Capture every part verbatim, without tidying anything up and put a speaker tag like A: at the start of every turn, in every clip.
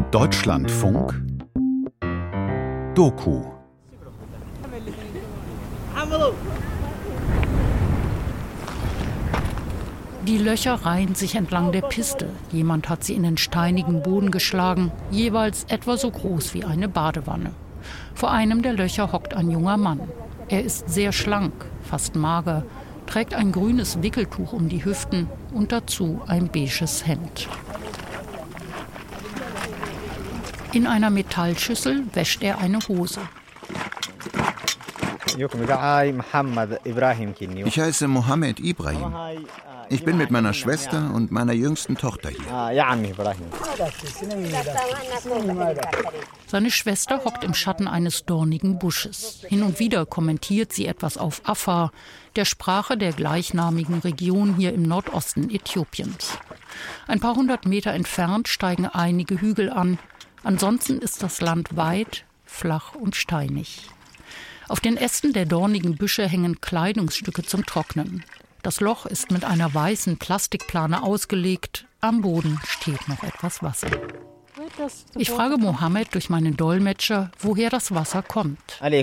A: Deutschlandfunk Doku.
B: Die Löcher reihen sich entlang der Piste. Jemand hat sie in den steinigen Boden geschlagen, jeweils etwa so groß wie eine Badewanne. Vor einem der Löcher hockt ein junger Mann. Er ist sehr schlank, fast mager, trägt ein grünes Wickeltuch um die Hüften und dazu ein beiges Hemd. In einer Metallschüssel wäscht er eine Hose.
C: Ich heiße Mohammed Ibrahim. Ich bin mit meiner Schwester und meiner jüngsten Tochter hier.
B: Seine Schwester hockt im Schatten eines dornigen Busches. Hin und wieder kommentiert sie etwas auf Afar, der Sprache der gleichnamigen Region hier im Nordosten Äthiopiens. Ein paar hundert Meter entfernt steigen einige Hügel an. Ansonsten ist das Land weit, flach und steinig. Auf den Ästen der dornigen Büsche hängen Kleidungsstücke zum Trocknen. Das Loch ist mit einer weißen Plastikplane ausgelegt. Am Boden steht noch etwas Wasser. Ich frage Mohammed durch meinen Dolmetscher, woher das Wasser kommt.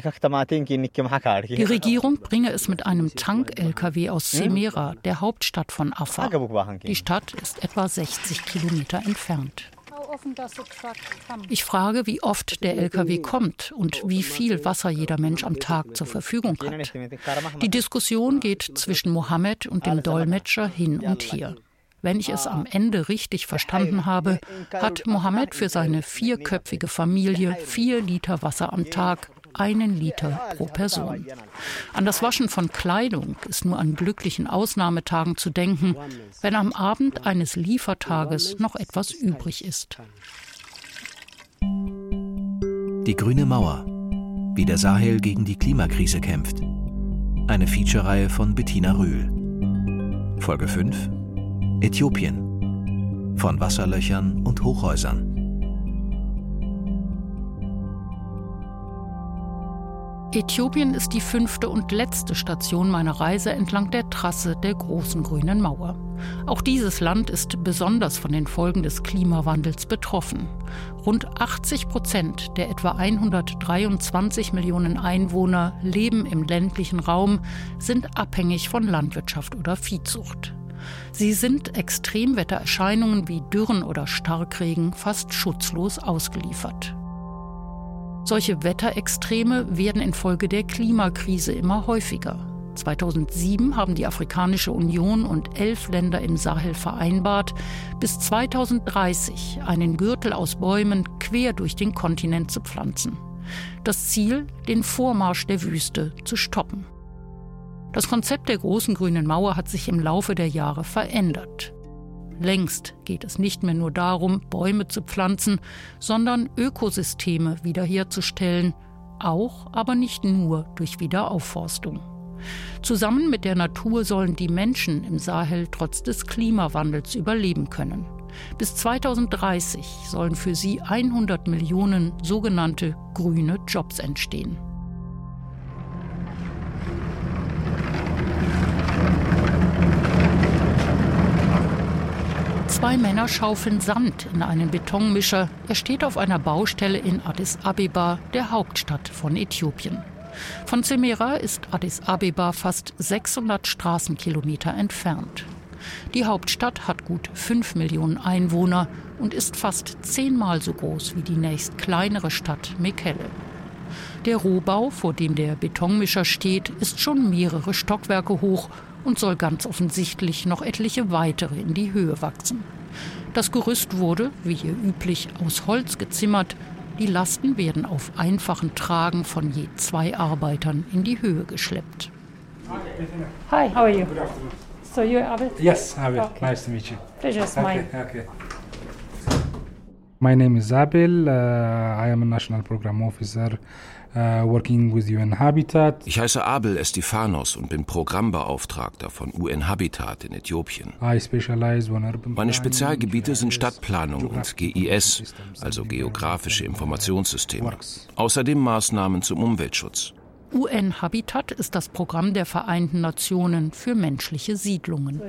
B: Die Regierung bringe es mit einem Tank-L K W aus Semera, der Hauptstadt von Afar. Die Stadt ist etwa sechzig Kilometer entfernt. Ich frage, wie oft der L K W kommt und wie viel Wasser jeder Mensch am Tag zur Verfügung hat. Die Diskussion geht zwischen Mohammed und dem Dolmetscher hin und her. Wenn ich es am Ende richtig verstanden habe, hat Mohammed für seine vierköpfige Familie vier Liter Wasser am Tag, einen Liter pro Person. An das Waschen von Kleidung ist nur an glücklichen Ausnahmetagen zu denken, wenn am Abend eines Liefertages noch etwas übrig ist.
D: Die grüne Mauer. Wie der Sahel gegen die Klimakrise kämpft. Eine Feature-Reihe von Bettina Rühl. Folge fünf. Äthiopien. Von Wasserlöchern und Hochhäusern.
B: Äthiopien ist die fünfte und letzte Station meiner Reise entlang der Trasse der großen grünen Mauer. Auch dieses Land ist besonders von den Folgen des Klimawandels betroffen. Rund achtzig Prozent der etwa hundertdreiundzwanzig Millionen Einwohner leben im ländlichen Raum, sind abhängig von Landwirtschaft oder Viehzucht. Sie sind Extremwettererscheinungen wie Dürren oder Starkregen fast schutzlos ausgeliefert. Solche Wetterextreme werden infolge der Klimakrise immer häufiger. zweitausendsieben haben die Afrikanische Union und elf Länder im Sahel vereinbart, bis zweitausenddreißig einen Gürtel aus Bäumen quer durch den Kontinent zu pflanzen. Das Ziel, den Vormarsch der Wüste zu stoppen. Das Konzept der großen grünen Mauer hat sich im Laufe der Jahre verändert. Längst geht es nicht mehr nur darum, Bäume zu pflanzen, sondern Ökosysteme wiederherzustellen, auch, aber nicht nur durch Wiederaufforstung. Zusammen mit der Natur sollen die Menschen im Sahel trotz des Klimawandels überleben können. Bis zweitausenddreißig sollen für sie hundert Millionen sogenannte grüne Jobs entstehen. Zwei Männer schaufeln Sand in einen Betonmischer. Er steht auf einer Baustelle in Addis Abeba, der Hauptstadt von Äthiopien. Von Semera ist Addis Abeba fast sechshundert Straßenkilometer entfernt. Die Hauptstadt hat gut fünf Millionen Einwohner und ist fast zehnmal so groß wie die nächst kleinere Stadt Mekelle. Der Rohbau, vor dem der Betonmischer steht, ist schon mehrere Stockwerke hoch und soll ganz offensichtlich noch etliche weitere in die Höhe wachsen. Das Gerüst wurde, wie hier üblich, aus Holz gezimmert. Die Lasten werden auf einfachen Tragen von je zwei Arbeitern in die Höhe geschleppt.
E: Hi, how are you? So you're Abel?
F: Yes, Abel.
E: Okay.
F: Nice to meet you.
E: Pleasure is mine.
F: Okay, okay. My name is Abel. Uh, I am a National Program Officer uh, working with U N Habitat.
G: Ich heiße Abel Estefanos und bin Programmbeauftragter von U N Habitat in Äthiopien.
F: I specialize on urban
G: Meine Spezialgebiete sind
F: planning,
G: Stadtplanung und G I S, also geografische Informationssysteme.
F: Works.
G: Außerdem Maßnahmen zum Umweltschutz.
B: U N Habitat ist das Programm der Vereinten Nationen für menschliche Siedlungen.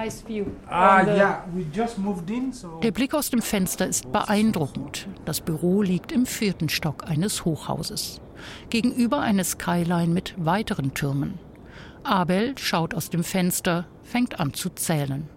B: Der Blick aus dem Fenster ist beeindruckend. Das Büro liegt im vierten Stock eines Hochhauses. Gegenüber eine Skyline mit weiteren Türmen. Abel schaut aus dem Fenster, fängt an zu zählen.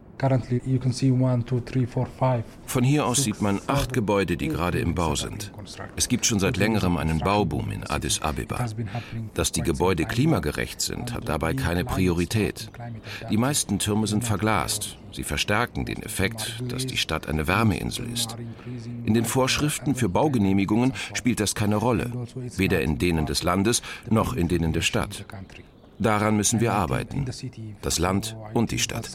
G: Von hier aus sieht man acht Gebäude, die gerade im Bau sind. Es gibt schon seit längerem einen Bauboom in Addis Abeba. Dass die Gebäude klimagerecht sind, hat dabei keine Priorität. Die meisten Türme sind verglast. Sie verstärken den Effekt, dass die Stadt eine Wärmeinsel ist. In den Vorschriften für Baugenehmigungen spielt das keine Rolle, weder in denen des Landes noch in denen der Stadt. Daran müssen wir arbeiten, das Land und die Stadt.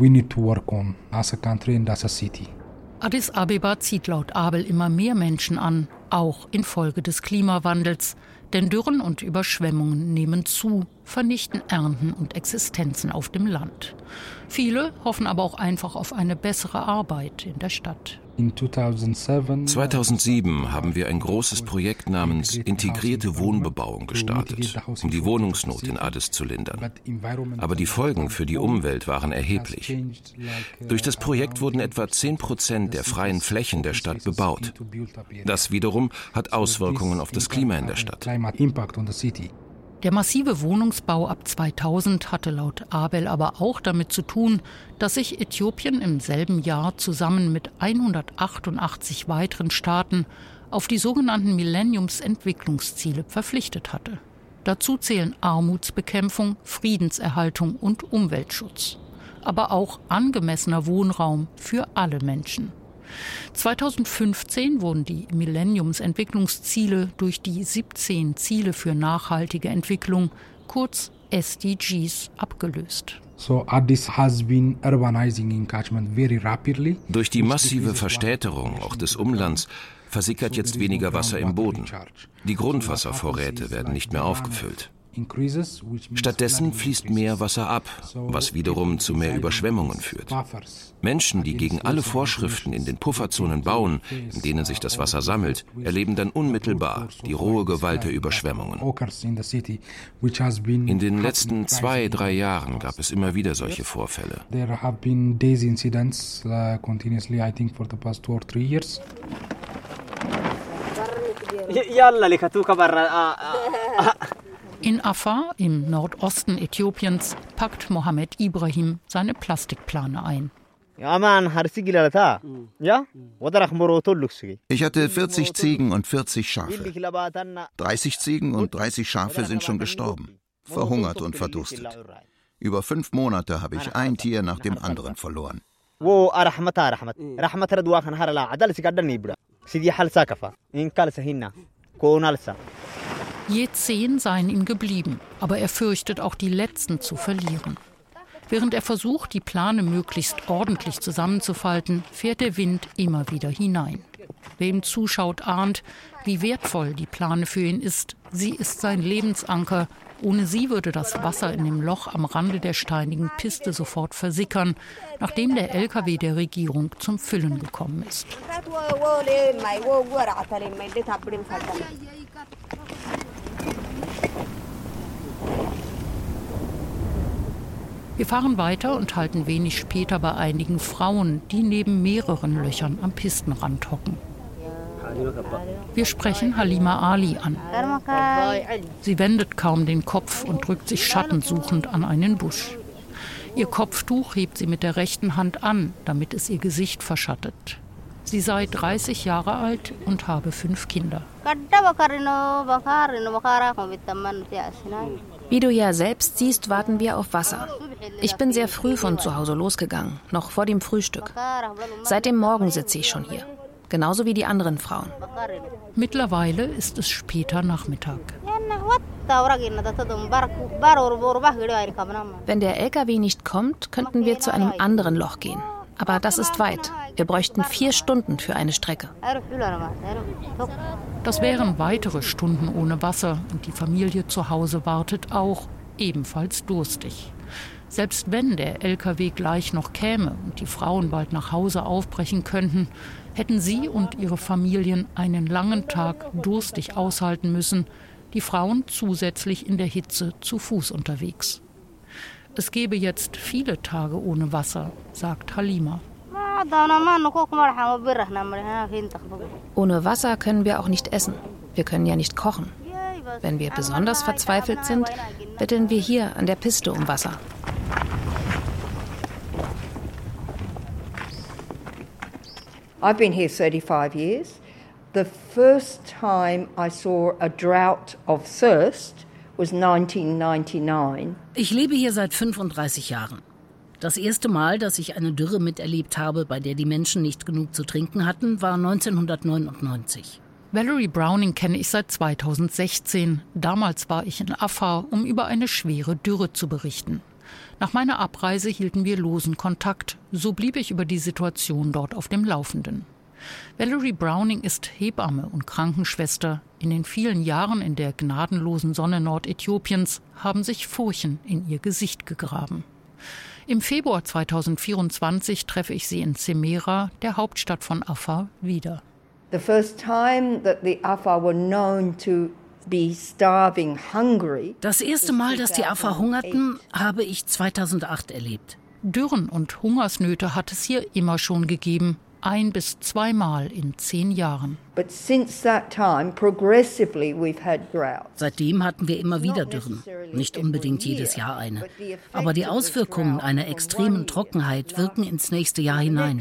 B: Addis Abeba zieht laut Abel immer mehr Menschen an, auch infolge des Klimawandels. Denn Dürren und Überschwemmungen nehmen zu, vernichten Ernten und Existenzen auf dem Land. Viele hoffen aber auch einfach auf eine bessere Arbeit in der Stadt.
G: zweitausendsieben haben wir ein großes Projekt namens Integrierte Wohnbebauung gestartet, um die Wohnungsnot in Addis zu lindern. Aber die Folgen für die Umwelt waren erheblich. Durch das Projekt wurden etwa zehn Prozent der freien Flächen der Stadt bebaut. Das wiederum hat Auswirkungen auf das Klima in der Stadt.
B: Der massive Wohnungsbau ab zweitausend hatte laut Abel aber auch damit zu tun, dass sich Äthiopien im selben Jahr zusammen mit hundertachtundachtzig weiteren Staaten auf die sogenannten Millenniums-Entwicklungsziele verpflichtet hatte. Dazu zählen Armutsbekämpfung, Friedenserhaltung und Umweltschutz. Aber auch angemessener Wohnraum für alle Menschen. zweitausendfünfzehn wurden die Millenniums-Entwicklungsziele durch die siebzehn Ziele für nachhaltige Entwicklung, kurz S D Gs, abgelöst.
G: Durch die massive Verstädterung auch des Umlands versickert jetzt weniger Wasser im Boden. Die Grundwasservorräte werden nicht mehr aufgefüllt. Stattdessen fließt mehr Wasser ab, was wiederum zu mehr Überschwemmungen führt. Menschen, die gegen alle Vorschriften in den Pufferzonen bauen, in denen sich das Wasser sammelt, erleben dann unmittelbar die rohe Gewalt der Überschwemmungen. In den letzten zwei, drei Jahren gab es immer wieder solche Vorfälle.
B: In Afar, im Nordosten Äthiopiens, packt Mohammed Ibrahim seine Plastikplane ein.
C: Ich hatte vierzig Ziegen und vierzig Schafe. dreißig Ziegen und dreißig Schafe sind schon gestorben, verhungert und verdurstet. Über fünf Monate habe ich ein Tier nach dem anderen verloren.
B: Je zehn seien ihm geblieben, aber er fürchtet auch die letzten zu verlieren. Während er versucht, die Plane möglichst ordentlich zusammenzufalten, fährt der Wind immer wieder hinein. Wer ihm zuschaut, ahnt, wie wertvoll die Plane für ihn ist. Sie ist sein Lebensanker. Ohne sie würde das Wasser in dem Loch am Rande der steinigen Piste sofort versickern, nachdem der L K W der Regierung zum Füllen gekommen ist. Wir fahren weiter und halten wenig später bei einigen Frauen, die neben mehreren Löchern am Pistenrand hocken. Wir sprechen Halima Ali an. Sie wendet kaum den Kopf und drückt sich schattensuchend an einen Busch. Ihr Kopftuch hebt sie mit der rechten Hand an, damit es ihr Gesicht verschattet. Sie sei dreißig Jahre alt und habe fünf Kinder.
A: Wie du ja selbst siehst, warten wir auf Wasser. Ich bin sehr früh von zu Hause losgegangen, noch vor dem Frühstück. Seit dem Morgen sitze ich schon hier, genauso wie die anderen Frauen.
B: Mittlerweile ist es später Nachmittag.
A: Wenn der L K W nicht kommt, könnten wir zu einem anderen Loch gehen. Aber das ist weit. Wir bräuchten vier Stunden für eine Strecke.
B: Das wären weitere Stunden ohne Wasser und die Familie zu Hause wartet auch, ebenfalls durstig. Selbst wenn der L K W gleich noch käme und die Frauen bald nach Hause aufbrechen könnten, hätten sie und ihre Familien einen langen Tag durstig aushalten müssen, die Frauen zusätzlich in der Hitze zu Fuß unterwegs. Es gäbe jetzt viele Tage ohne Wasser, sagt Halima.
A: Ohne Wasser können wir auch nicht essen. Wir können ja nicht kochen. Wenn wir besonders verzweifelt sind, betteln wir hier an der Piste um Wasser.
H: I've been here thirty-five years. The first time I saw a drought of thirst was nineteen ninety-nine.
I: Ich lebe hier seit fünfunddreißig Jahren. Das erste Mal, dass ich eine Dürre miterlebt habe, bei der die Menschen nicht genug zu trinken hatten, war neunzehnhundertneunundneunzig.
B: Valerie Browning kenne ich seit zweitausendsechzehn. Damals war ich in Afar, um über eine schwere Dürre zu berichten. Nach meiner Abreise hielten wir losen Kontakt. So blieb ich über die Situation dort auf dem Laufenden. Valerie Browning ist Hebamme und Krankenschwester. In den vielen Jahren in der gnadenlosen Sonne Nordäthiopiens haben sich Furchen in ihr Gesicht gegraben. Im Februar zweitausendvierundzwanzig treffe ich sie in Semera, der Hauptstadt von Afar, wieder.
H: The first time that the Afar were known to be starving hungry.
I: Das erste Mal, dass die Afar hungerten, habe ich zweitausendacht erlebt.
B: Dürren und Hungersnöte hat es hier immer schon gegeben. Ein- bis zweimal in zehn Jahren.
H: But since that time, progressively we've had droughts.
I: Seitdem hatten wir immer wieder Dürren. Nicht unbedingt jedes Jahr eine. Aber die Auswirkungen einer extremen Trockenheit wirken ins nächste Jahr hinein.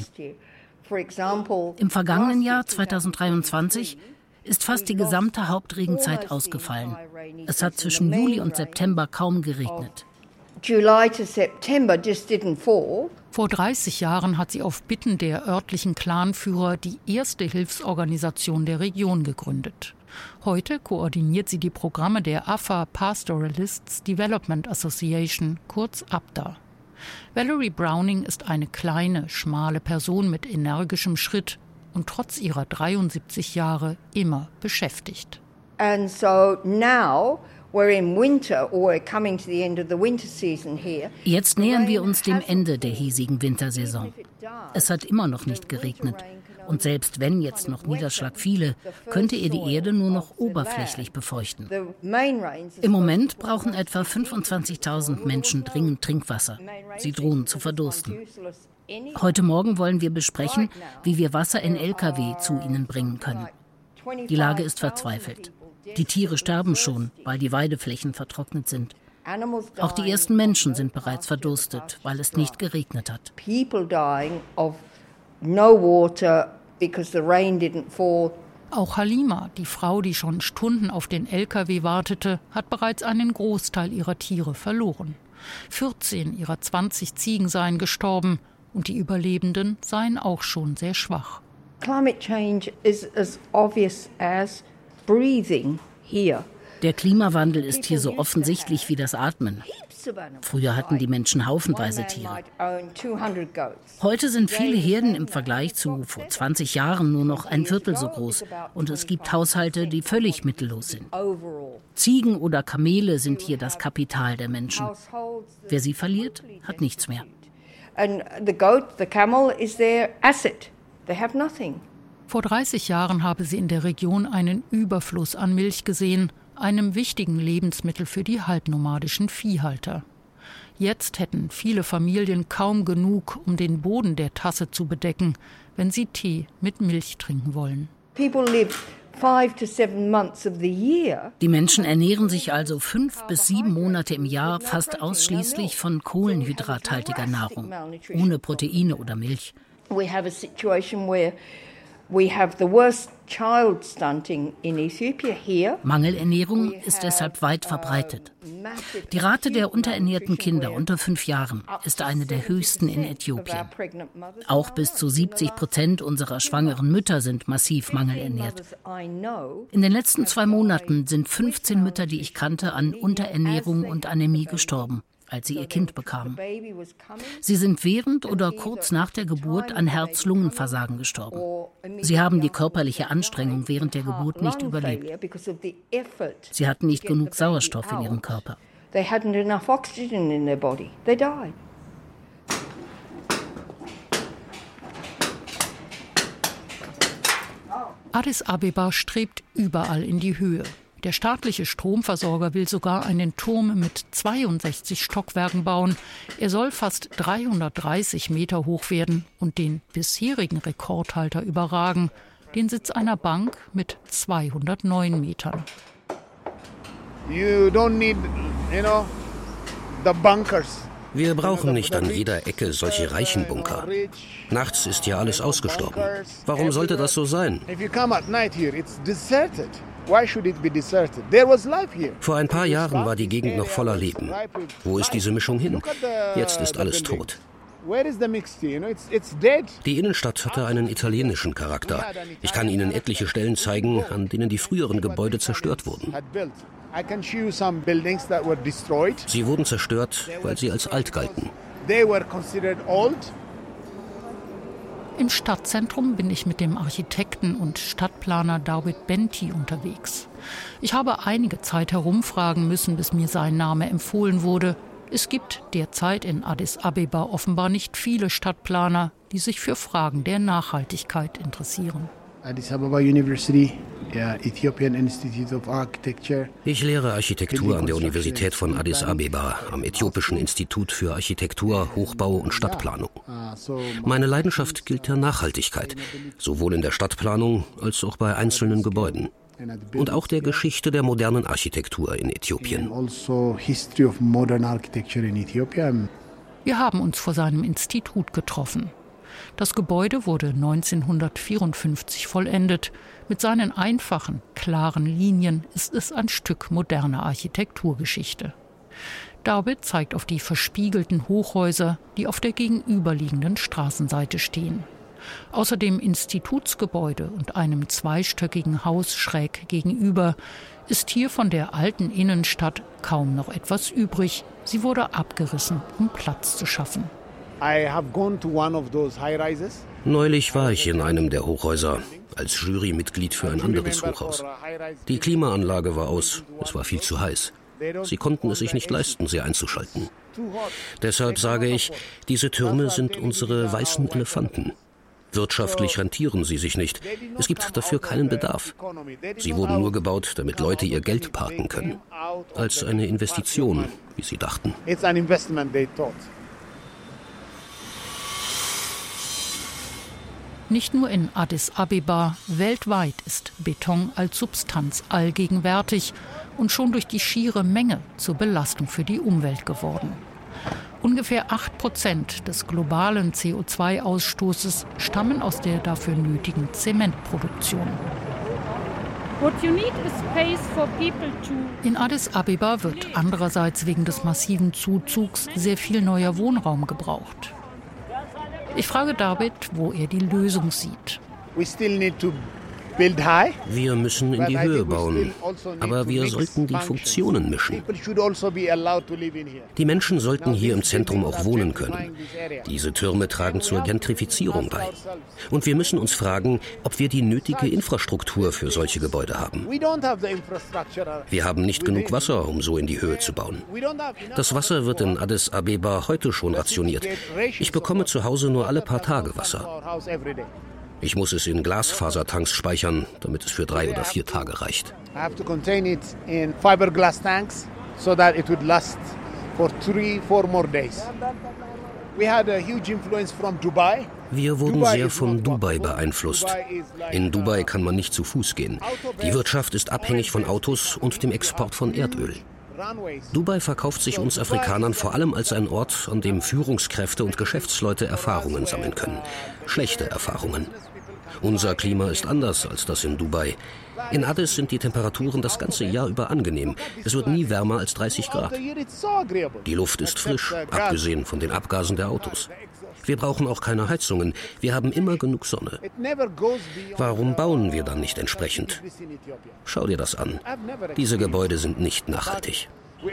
I: Im vergangenen Jahr zweitausenddreiundzwanzig ist fast die gesamte Hauptregenzeit ausgefallen. Es hat zwischen Juli und September kaum geregnet.
H: July to September just didn't fall.
B: Vor dreißig Jahren hat sie auf Bitten der örtlichen Clanführer die erste Hilfsorganisation der Region gegründet. Heute koordiniert sie die Programme der Afar Pastoralists Development Association, kurz A P D A. Valerie Browning ist eine kleine, schmale Person mit energischem Schritt und trotz ihrer dreiundsiebzig Jahre immer beschäftigt.
H: And so now we're in winter or we're coming to the end of the winter season here.
I: Jetzt nähern wir uns dem Ende der hiesigen Wintersaison. Es hat immer noch nicht geregnet. Und selbst wenn jetzt noch Niederschlag fiele, könnte er die Erde nur noch oberflächlich befeuchten. Im Moment brauchen etwa fünfundzwanzigtausend Menschen dringend Trinkwasser. Sie drohen zu verdursten. Heute Morgen wollen wir besprechen, wie wir Wasser in L K W zu ihnen bringen können. Die Lage ist verzweifelt. Die Tiere sterben schon, weil die Weideflächen vertrocknet sind. Auch die ersten Menschen sind bereits verdurstet, weil es nicht geregnet hat.
H: No water because the rain didn't fall.
B: Auch Halima, die Frau, die schon Stunden auf den L K W wartete, hat bereits einen Großteil ihrer Tiere verloren. vierzehn ihrer zwanzig Ziegen seien gestorben und die Überlebenden seien auch schon sehr schwach.
H: Climate change is as obvious as breathing here.
I: Der Klimawandel ist hier so offensichtlich wie das Atmen. Früher hatten die Menschen haufenweise Tiere. Heute sind viele Herden im Vergleich zu vor zwanzig Jahren nur noch ein Viertel so groß. Und es gibt Haushalte, die völlig mittellos sind. Ziegen oder Kamele sind hier das Kapital der Menschen. Wer sie verliert, hat nichts mehr.
B: Vor dreißig Jahren habe sie in der Region einen Überfluss an Milch gesehen, einem wichtigen Lebensmittel für die halbnomadischen Viehhalter. Jetzt hätten viele Familien kaum genug, um den Boden der Tasse zu bedecken, wenn sie Tee mit Milch trinken wollen.
I: Die Menschen ernähren sich also fünf bis sieben Monate im Jahr fast ausschließlich von kohlenhydrathaltiger Nahrung, ohne Proteine oder Milch.
H: We have a situation where we have the worst child stunting in Ethiopia here.
I: Mangelernährung ist deshalb weit verbreitet. Die Rate der unterernährten Kinder unter fünf Jahren ist eine der höchsten in Äthiopien. Auch bis zu siebzig Prozent unserer schwangeren Mütter sind massiv mangelernährt. In den letzten zwei Monaten sind fünfzehn Mütter, die ich kannte, an Unterernährung und Anämie gestorben, als sie ihr Kind bekamen. Sie sind während oder kurz nach der Geburt an Herz-Lungen-Versagen gestorben. Sie haben die körperliche Anstrengung während der Geburt nicht überlebt. Sie hatten nicht genug Sauerstoff in ihrem Körper.
B: Addis Abeba strebt überall in die Höhe. Der staatliche Stromversorger will sogar einen Turm mit zweiundsechzig Stockwerken bauen. Er soll fast dreihundertdreißig Meter hoch werden und den bisherigen Rekordhalter überragen, den Sitz einer Bank mit zweihundertneun Metern.
J: You don't need, you know, the bunkers.
K: Wir brauchen nicht an jeder Ecke solche reichen Bunker. Nachts ist ja alles ausgestorben. Warum sollte das so sein? Vor ein paar Jahren war die Gegend noch voller Leben. Wo ist diese Mischung hin? Jetzt ist alles tot. Die Innenstadt hatte einen italienischen Charakter. Ich kann Ihnen etliche Stellen zeigen, an denen die früheren Gebäude zerstört wurden. Sie wurden zerstört, weil sie als alt galten.
B: Im Stadtzentrum bin ich mit dem Architekten und Stadtplaner David Benti unterwegs. Ich habe einige Zeit herumfragen müssen, bis mir sein Name empfohlen wurde. Es gibt derzeit in Addis Abeba offenbar nicht viele Stadtplaner, die sich für Fragen der Nachhaltigkeit interessieren.
J: Addis Ababa University, yeah, Ethiopian Institute of Architecture.
K: Ich lehre Architektur an der Universität von Addis Abeba, am Äthiopischen Institut für Architektur, Hochbau und Stadtplanung. Meine Leidenschaft gilt der Nachhaltigkeit, sowohl in der Stadtplanung als auch bei einzelnen Gebäuden. Und auch der Geschichte der modernen Architektur in Äthiopien.
B: Wir haben uns vor seinem Institut getroffen. Das Gebäude wurde neunzehnhundertvierundfünfzig vollendet. Mit seinen einfachen, klaren Linien ist es ein Stück moderner Architekturgeschichte. David zeigt auf die verspiegelten Hochhäuser, die auf der gegenüberliegenden Straßenseite stehen. Außer dem Institutsgebäude und einem zweistöckigen Haus schräg gegenüber ist hier von der alten Innenstadt kaum noch etwas übrig. Sie wurde abgerissen, um Platz zu schaffen.
K: Neulich war ich in einem der Hochhäuser, als Jurymitglied für ein anderes Hochhaus. Die Klimaanlage war aus, es war viel zu heiß. Sie konnten es sich nicht leisten, sie einzuschalten. Deshalb sage ich, diese Türme sind unsere weißen Elefanten. Wirtschaftlich rentieren sie sich nicht. Es gibt dafür keinen Bedarf. Sie wurden nur gebaut, damit Leute ihr Geld parken können. Als eine Investition, wie sie dachten.
B: Nicht nur in Addis Abeba, weltweit ist Beton als Substanz allgegenwärtig und schon durch die schiere Menge zur Belastung für die Umwelt geworden. Ungefähr acht Prozent des globalen C O zwei Ausstoßes stammen aus der dafür nötigen Zementproduktion. In Addis Abeba wird andererseits wegen des massiven Zuzugs sehr viel neuer Wohnraum gebraucht. Ich frage David, wo er die Lösung sieht.
K: Wir müssen in die Höhe bauen, aber wir sollten die Funktionen mischen. Die Menschen sollten hier im Zentrum auch wohnen können. Diese Türme tragen zur Gentrifizierung bei. Und wir müssen uns fragen, ob wir die nötige Infrastruktur für solche Gebäude haben. Wir haben nicht genug Wasser, um so in die Höhe zu bauen. Das Wasser wird in Addis Abeba heute schon rationiert. Ich bekomme zu Hause nur alle paar Tage Wasser. Ich muss es in Glasfasertanks speichern, damit es für drei oder vier Tage reicht. Wir wurden sehr von Dubai beeinflusst. In Dubai kann man nicht zu Fuß gehen. Die Wirtschaft ist abhängig von Autos und dem Export von Erdöl. Dubai verkauft sich uns Afrikanern vor allem als ein Ort, an dem Führungskräfte und Geschäftsleute Erfahrungen sammeln können. Schlechte Erfahrungen. Unser Klima ist anders als das in Dubai. In Addis sind die Temperaturen das ganze Jahr über angenehm. Es wird nie wärmer als dreißig Grad. Die Luft ist frisch, abgesehen von den Abgasen der Autos. Wir brauchen auch keine Heizungen. Wir haben immer genug Sonne. Warum bauen wir dann nicht entsprechend? Schau dir das an. Diese Gebäude sind nicht nachhaltig.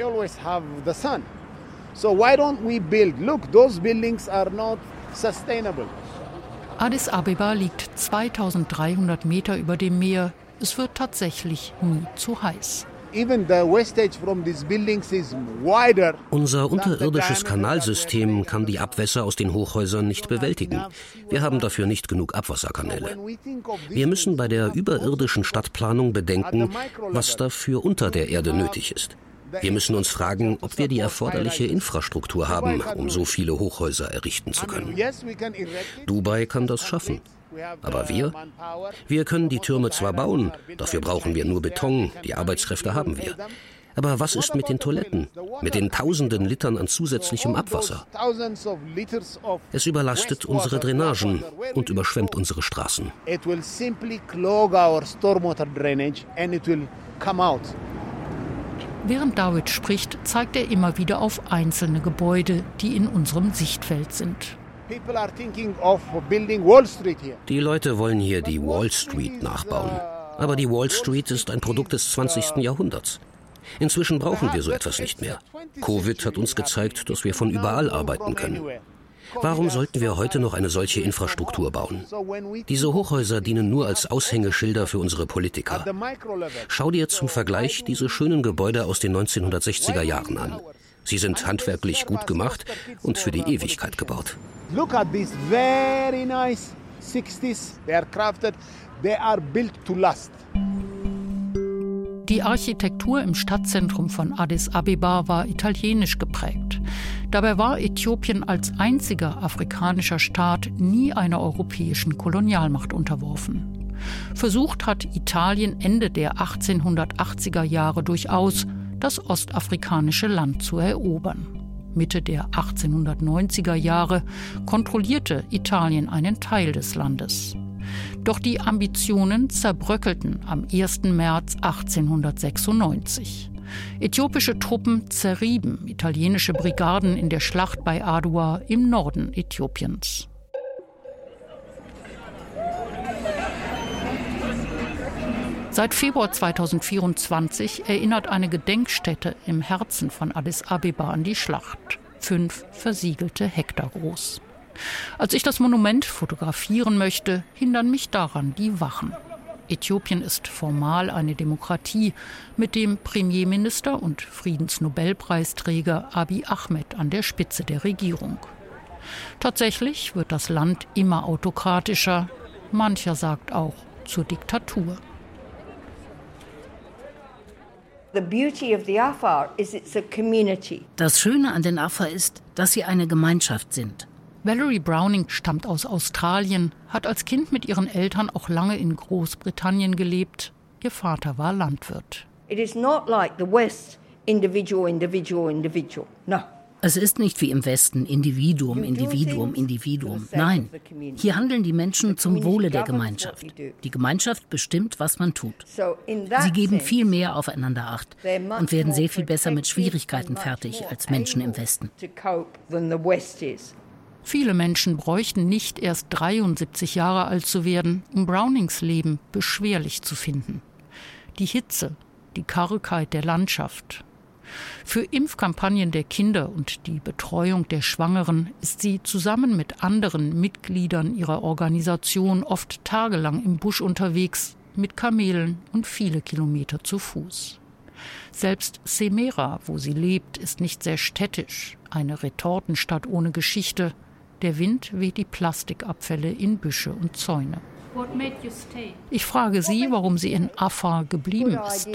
B: Addis Abeba liegt zweitausenddreihundert Meter über dem Meer. Es wird tatsächlich nie zu heiß.
K: Unser unterirdisches Kanalsystem kann die Abwässer aus den Hochhäusern nicht bewältigen. Wir haben dafür nicht genug Abwasserkanäle. Wir müssen bei der überirdischen Stadtplanung bedenken, was dafür unter der Erde nötig ist. Wir müssen uns fragen, ob wir die erforderliche Infrastruktur haben, um so viele Hochhäuser errichten zu können. Dubai kann das schaffen. Aber wir? Wir können die Türme zwar bauen, dafür brauchen wir nur Beton, die Arbeitskräfte haben wir. Aber was ist mit den Toiletten, mit den tausenden Litern an zusätzlichem Abwasser? Es überlastet unsere Drainagen und überschwemmt unsere Straßen.
B: Während David spricht, zeigt er immer wieder auf einzelne Gebäude, die in unserem Sichtfeld sind.
K: Die Leute wollen hier die Wall Street nachbauen. Aber die Wall Street ist ein Produkt des zwanzigsten Jahrhunderts. Inzwischen brauchen wir so etwas nicht mehr. Covid hat uns gezeigt, dass wir von überall arbeiten können. Warum sollten wir heute noch eine solche Infrastruktur bauen? Diese Hochhäuser dienen nur als Aushängeschilder für unsere Politiker. Schau dir zum Vergleich diese schönen Gebäude aus den neunzehnhundertsechziger Jahren an. Sie sind handwerklich gut gemacht und für die Ewigkeit gebaut.
J: Look at these very nice sixties. They are crafted. They are built to last.
B: Die Architektur im Stadtzentrum von Addis Abeba war italienisch geprägt. Dabei war Äthiopien als einziger afrikanischer Staat nie einer europäischen Kolonialmacht unterworfen. Versucht hat Italien Ende der achtzehnhundertachtziger Jahre durchaus, das ostafrikanische Land zu erobern. Mitte der achtzehnhundertneunziger Jahre kontrollierte Italien einen Teil des Landes. Doch die Ambitionen zerbröckelten am ersten März achtzehnhundertsechsundneunzig. Äthiopische Truppen zerrieben italienische Brigaden in der Schlacht bei Adua im Norden Äthiopiens. Seit Februar zweitausendvierundzwanzig erinnert eine Gedenkstätte im Herzen von Addis Abeba an die Schlacht. Fünf versiegelte Hektar groß. Als ich das Monument fotografieren möchte, hindern mich daran die Wachen. Äthiopien ist formal eine Demokratie mit dem Premierminister und Friedensnobelpreisträger Abiy Ahmed an der Spitze der Regierung. Tatsächlich wird das Land immer autokratischer, mancher sagt auch zur Diktatur.
I: Das Schöne an den Afar ist, dass sie eine Gemeinschaft sind.
B: Valerie Browning stammt aus Australien, hat als Kind mit ihren Eltern auch lange in Großbritannien gelebt. Ihr Vater war Landwirt.
H: It is not like the West, individual, individual, individual. No.
I: Es ist nicht wie im Westen, Individuum, Individuum, Individuum. Nein, hier handeln die Menschen zum Wohle der Gemeinschaft. Die Gemeinschaft bestimmt, was man tut. Sie geben viel mehr aufeinander Acht und werden sehr viel besser mit Schwierigkeiten fertig als Menschen im Westen.
B: Viele Menschen bräuchten nicht erst dreiundsiebzig Jahre alt zu werden, um Brownings Leben beschwerlich zu finden. Die Hitze, die Kargheit der Landschaft. Für Impfkampagnen der Kinder und die Betreuung der Schwangeren ist sie zusammen mit anderen Mitgliedern ihrer Organisation oft tagelang im Busch unterwegs, mit Kamelen und viele Kilometer zu Fuß. Selbst Semera, wo sie lebt, ist nicht sehr städtisch, eine Retortenstadt ohne Geschichte. Der Wind weht die Plastikabfälle in Büsche und Zäune. Ich frage sie, warum sie in Afar geblieben ist.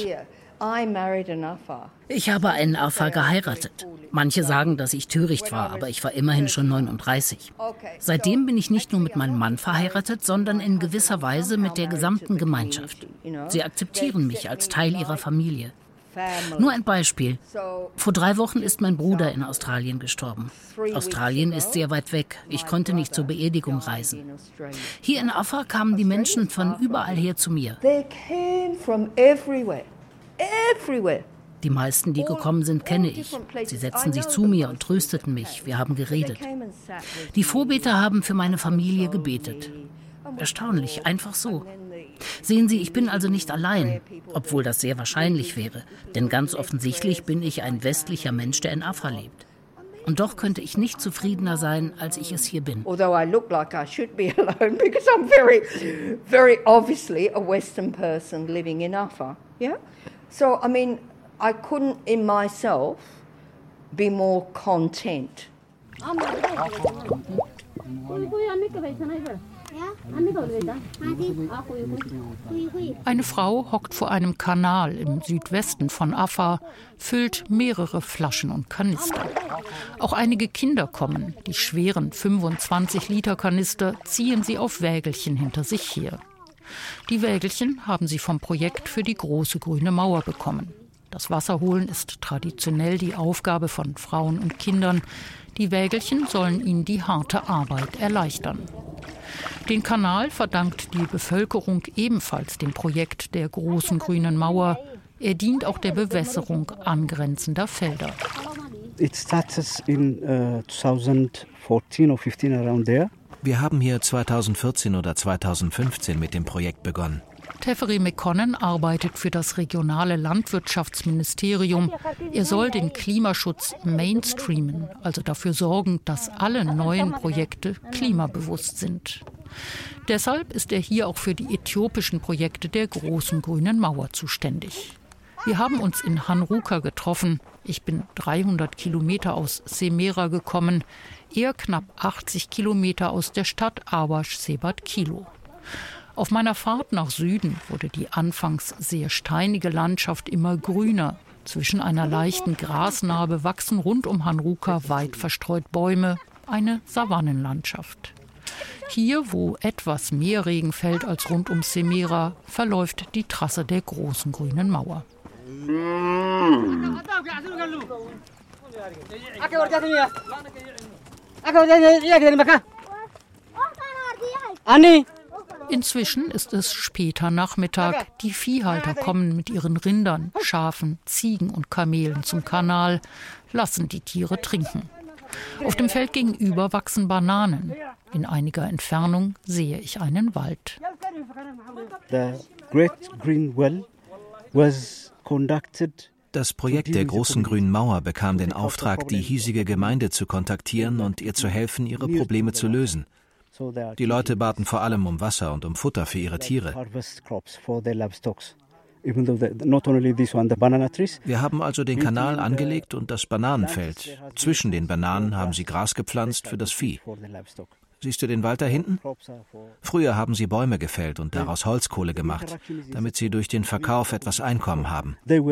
I: Ich habe einen Afar geheiratet. Manche sagen, dass ich töricht war, aber ich war immerhin schon neununddreißig. Seitdem bin ich nicht nur mit meinem Mann verheiratet, sondern in gewisser Weise mit der gesamten Gemeinschaft. Sie akzeptieren mich als Teil ihrer Familie. Nur ein Beispiel. Vor drei Wochen ist mein Bruder in Australien gestorben. Australien ist sehr weit weg. Ich konnte nicht zur Beerdigung reisen. Hier in Afar kamen die Menschen von überall her zu mir. Die meisten, die gekommen sind, kenne ich. Sie setzten sich zu mir und trösteten mich. Wir haben geredet. Die Vorbeter haben für meine Familie gebetet. Erstaunlich, einfach so. Sehen Sie, ich bin also nicht allein, obwohl das sehr wahrscheinlich wäre. Denn ganz offensichtlich bin ich ein westlicher Mensch, der in Afar lebt. Und doch könnte ich nicht zufriedener sein, als ich es hier bin.
H: Although I look like I should be alone because I'm very, very obviously a Western person living in Afar. Yeah? So, I mean, I couldn't in myself be more content.
B: Eine Frau hockt vor einem Kanal im Südwesten von Afar, füllt mehrere Flaschen und Kanister. Auch einige Kinder kommen. Die schweren fünfundzwanzig Liter Kanister ziehen sie auf Wägelchen hinter sich her. Die Wägelchen haben sie vom Projekt für die große grüne Mauer bekommen. Das Wasserholen ist traditionell die Aufgabe von Frauen und Kindern. Die Wägelchen sollen ihnen die harte Arbeit erleichtern. Den Kanal verdankt die Bevölkerung ebenfalls dem Projekt der großen grünen Mauer. Er dient auch der Bewässerung angrenzender Felder.
L: It starts in uh, twenty fourteen or fifteen around there.
D: Wir haben hier zweitausendvierzehn oder zweitausendfünfzehn mit dem Projekt begonnen.
B: Teferi Mekonnen arbeitet für das regionale Landwirtschaftsministerium. Er soll den Klimaschutz mainstreamen, also dafür sorgen, dass alle neuen Projekte klimabewusst sind. Deshalb ist er hier auch für die äthiopischen Projekte der großen grünen Mauer zuständig. Wir haben uns in Hanruka getroffen. Ich bin dreihundert Kilometer aus Semera gekommen, er knapp achtzig Kilometer aus der Stadt Awash-Sebat-Kilo. Auf meiner Fahrt nach Süden wurde die anfangs sehr steinige Landschaft immer grüner. Zwischen einer leichten Grasnarbe wachsen rund um Hanruka weit verstreut Bäume, eine Savannenlandschaft. Hier, wo etwas mehr Regen fällt als rund um Semera, verläuft die Trasse der großen grünen Mauer. Inzwischen ist es später Nachmittag. Die Viehhalter kommen mit ihren Rindern, Schafen, Ziegen und Kamelen zum Kanal, lassen die Tiere trinken. Auf dem Feld gegenüber wachsen Bananen. In einiger Entfernung sehe ich einen Wald.
L: The Great Green Well was conducted.
D: Das Projekt der großen grünen Mauer bekam den Auftrag, die hiesige Gemeinde zu kontaktieren und ihr zu helfen, ihre Probleme zu lösen. Die Leute baten vor allem um Wasser und um Futter für ihre Tiere. Wir haben also den Kanal angelegt und das Bananenfeld. Zwischen den Bananen haben sie Gras gepflanzt für das Vieh. Siehst du den Wald da hinten? Früher haben sie Bäume gefällt und daraus Holzkohle gemacht, damit sie durch den Verkauf etwas Einkommen haben.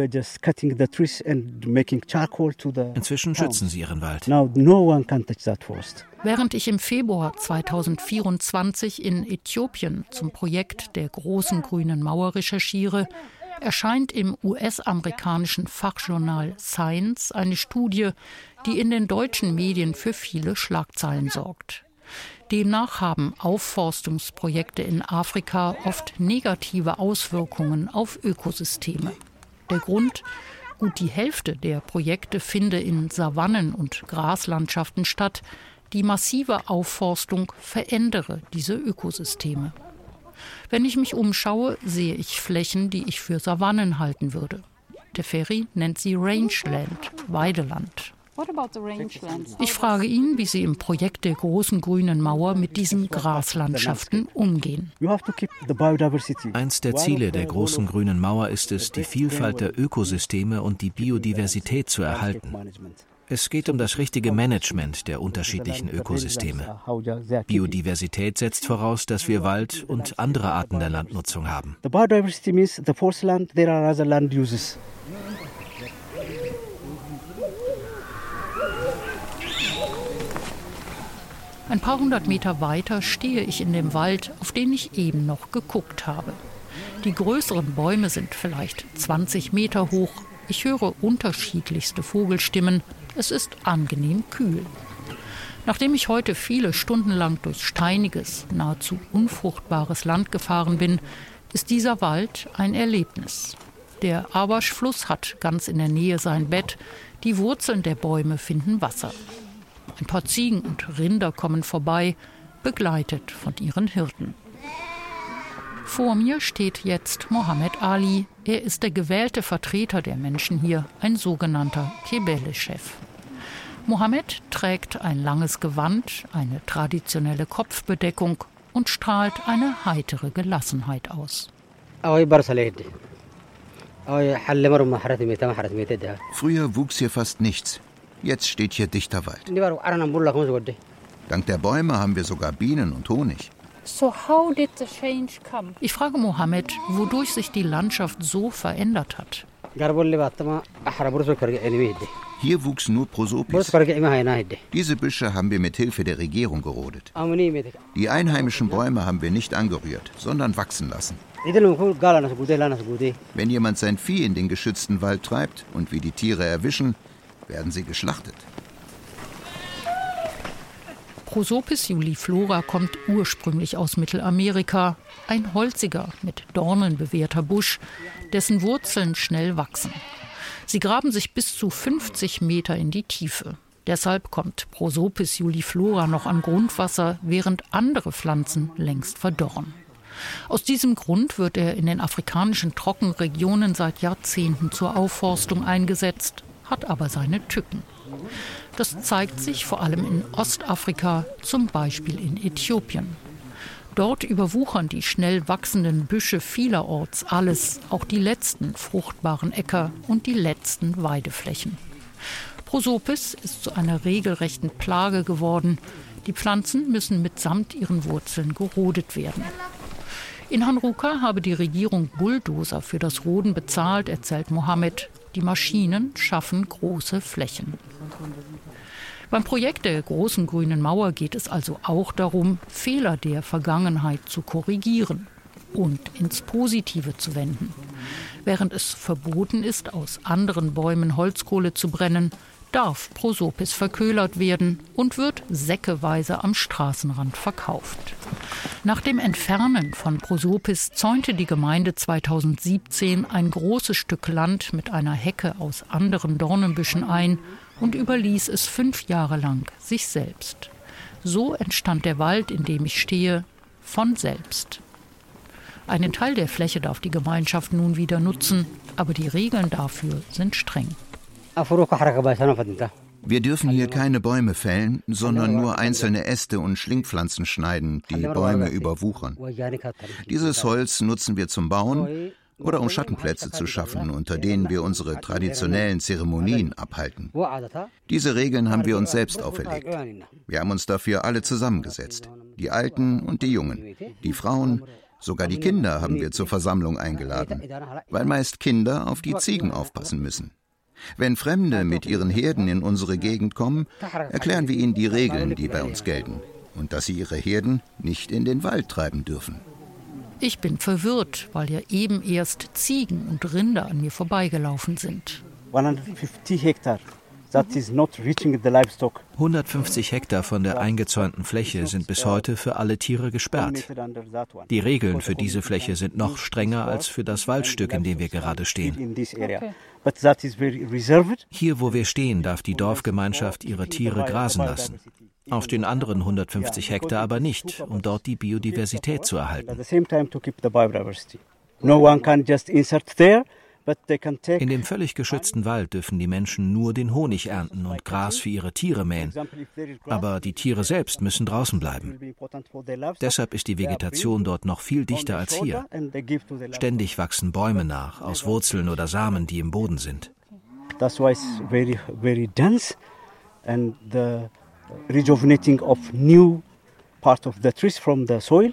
D: Inzwischen schützen sie ihren Wald.
B: Während ich im Februar zweitausendvierundzwanzig in Äthiopien zum Projekt der großen grünen Mauer recherchiere, erscheint im U S-amerikanischen Fachjournal Science eine Studie, die in den deutschen Medien für viele Schlagzeilen sorgt. Demnach haben Aufforstungsprojekte in Afrika oft negative Auswirkungen auf Ökosysteme. Der Grund: gut die Hälfte der Projekte finde in Savannen- und Graslandschaften statt. Die massive Aufforstung verändere diese Ökosysteme. Wenn ich mich umschaue, sehe ich Flächen, die ich für Savannen halten würde. Teferi nennt sie Rangeland, Weideland. Ich frage ihn, wie sie im Projekt der großen grünen Mauer mit diesen Graslandschaften umgehen.
D: Eins der Ziele der großen grünen Mauer ist es, die Vielfalt der Ökosysteme und die Biodiversität zu erhalten. Es geht um das richtige Management der unterschiedlichen Ökosysteme. Biodiversität setzt voraus, dass wir Wald und andere Arten der Landnutzung haben.
B: Ein paar hundert Meter weiter stehe ich in dem Wald, auf den ich eben noch geguckt habe. Die größeren Bäume sind vielleicht zwanzig Meter hoch. Ich höre unterschiedlichste Vogelstimmen. Es ist angenehm kühl. Nachdem ich heute viele Stunden lang durch steiniges, nahezu unfruchtbares Land gefahren bin, ist dieser Wald ein Erlebnis. Der Awash-Fluss hat ganz in der Nähe sein Bett. Die Wurzeln der Bäume finden Wasser. Ein paar Ziegen und Rinder kommen vorbei, begleitet von ihren Hirten. Vor mir steht jetzt Mohammed Ali. Er ist der gewählte Vertreter der Menschen hier, ein sogenannter Kebele-Chef. Mohammed trägt ein langes Gewand, eine traditionelle Kopfbedeckung und strahlt eine heitere Gelassenheit aus.
C: Früher wuchs hier fast nichts. Jetzt steht hier dichter Wald. Dank der Bäume haben wir sogar Bienen und Honig.
E: So how did the change come?
B: Ich frage Mohammed, wodurch sich die Landschaft so verändert hat.
C: Hier wuchs nur Prosopis. Diese Büsche haben wir mit Hilfe der Regierung gerodet. Die einheimischen Bäume haben wir nicht angerührt, sondern wachsen lassen. Wenn jemand sein Vieh in den geschützten Wald treibt und wir die Tiere erwischen, werden sie geschlachtet.
B: Prosopis juliflora kommt ursprünglich aus Mittelamerika. Ein holziger, mit Dornen bewehrter Busch, dessen Wurzeln schnell wachsen. Sie graben sich bis zu fünfzig Meter in die Tiefe. Deshalb kommt Prosopis juliflora noch an Grundwasser, während andere Pflanzen längst verdorren. Aus diesem Grund wird er in den afrikanischen Trockenregionen seit Jahrzehnten zur Aufforstung eingesetzt, hat aber seine Tücken. Das zeigt sich vor allem in Ostafrika, zum Beispiel in Äthiopien. Dort überwuchern die schnell wachsenden Büsche vielerorts alles, auch die letzten fruchtbaren Äcker und die letzten Weideflächen. Prosopis ist zu einer regelrechten Plage geworden. Die Pflanzen müssen mitsamt ihren Wurzeln gerodet werden. In Hanruka habe die Regierung Bulldozer für das Roden bezahlt, erzählt Mohammed. Die Maschinen schaffen große Flächen. Beim Projekt der großen grünen Mauer geht es also auch darum, Fehler der Vergangenheit zu korrigieren und ins Positive zu wenden. Während es verboten ist, aus anderen Bäumen Holzkohle zu brennen, darf Prosopis verköhlert werden und wird säckeweise am Straßenrand verkauft. Nach dem Entfernen von Prosopis zäunte die Gemeinde zweitausendsiebzehn ein großes Stück Land mit einer Hecke aus anderen Dornenbüschen ein und überließ es fünf Jahre lang sich selbst. So entstand der Wald, in dem ich stehe, von selbst. Einen Teil der Fläche darf die Gemeinschaft nun wieder nutzen, aber die Regeln dafür sind streng.
C: Wir dürfen hier keine Bäume fällen, sondern nur einzelne Äste und Schlingpflanzen schneiden, die Bäume überwuchern. Dieses Holz nutzen wir zum Bauen oder um Schattenplätze zu schaffen, unter denen wir unsere traditionellen Zeremonien abhalten. Diese Regeln haben wir uns selbst auferlegt. Wir haben uns dafür alle zusammengesetzt, die Alten und die Jungen, die Frauen, sogar die Kinder haben wir zur Versammlung eingeladen, weil meist Kinder auf die Ziegen aufpassen müssen. Wenn Fremde mit ihren Herden in unsere Gegend kommen, erklären wir ihnen die Regeln, die bei uns gelten, und dass sie ihre Herden nicht in den Wald treiben dürfen.
B: Ich bin verwirrt, weil ja eben erst Ziegen und Rinder an mir vorbeigelaufen sind.
L: hundertfünfzig Hektar. That is not reaching the livestock.
D: hundertfünfzig Hektar von der eingezäunten Fläche sind bis heute für alle Tiere gesperrt. Die Regeln für diese Fläche sind noch strenger als für das Waldstück, in dem wir gerade stehen. Hier, wo wir stehen, darf die Dorfgemeinschaft ihre Tiere grasen lassen. Auf den anderen hundertfünfzig Hektar aber nicht, um dort die Biodiversität zu erhalten. In dem völlig geschützten Wald dürfen die Menschen nur den Honig ernten und Gras für ihre Tiere mähen. Aber die Tiere selbst müssen draußen bleiben. Deshalb ist die Vegetation dort noch viel dichter als hier. Ständig wachsen Bäume nach, aus Wurzeln oder Samen, die im Boden sind.
L: That's why it's very, very dense and the rejuvenating of new part of the trees from the soil.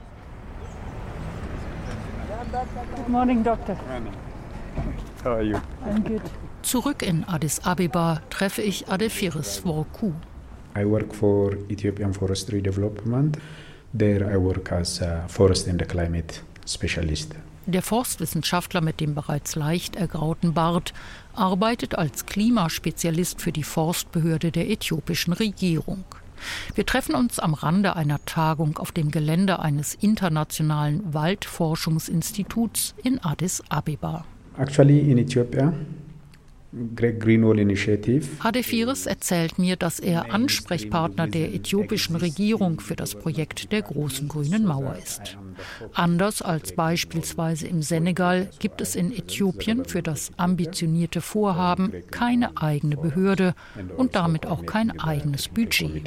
E: Good morning, Doctor.
M: How are you?
E: I'm good.
B: Zurück in Addis Abeba treffe ich Adephiris Worku.
M: I work for Ethiopian Forestry Development. There I work as a forest and climate specialist.
B: Der Forstwissenschaftler mit dem bereits leicht ergrauten Bart arbeitet als Klimaspezialist für die Forstbehörde der äthiopischen Regierung. Wir treffen uns am Rande einer Tagung auf dem Gelände eines internationalen Waldforschungsinstituts in Addis Abeba.
M: Actually in Ethiopia, Great Green Wall Initiative.
B: Adephiris erzählt mir, dass er Ansprechpartner der äthiopischen Regierung für das Projekt der großen grünen Mauer ist. Anders als beispielsweise im Senegal gibt es in Äthiopien für das ambitionierte Vorhaben keine eigene Behörde und damit auch kein eigenes Budget.